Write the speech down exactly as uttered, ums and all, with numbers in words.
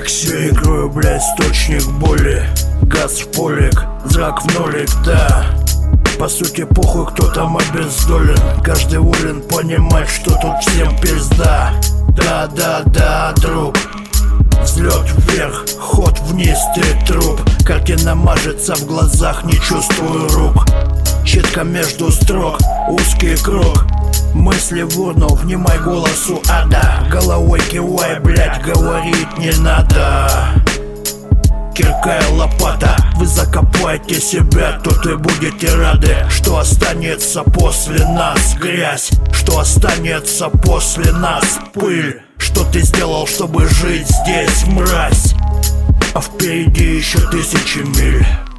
Переиграю, блядь, источник боли. Газ в полик, зрак в нолик, да. По сути похуй, кто там обездолен. Каждый волен понимать, что тут всем пизда. Да, да, да, друг. Взлет вверх, ход вниз, ты труп. Картина мажется в глазах, не чувствую рук. Щитка между строк, узкий круг. Мысли в урну, внимай голосу ада. Головой кивай, блядь, говорить не надо. Кирка и лопата, вы закопаете себя, тут и будете рады. Что останется после нас? Грязь. Что останется после нас? Пыль. Что ты сделал, чтобы жить здесь, мразь? А впереди еще тысячи миль.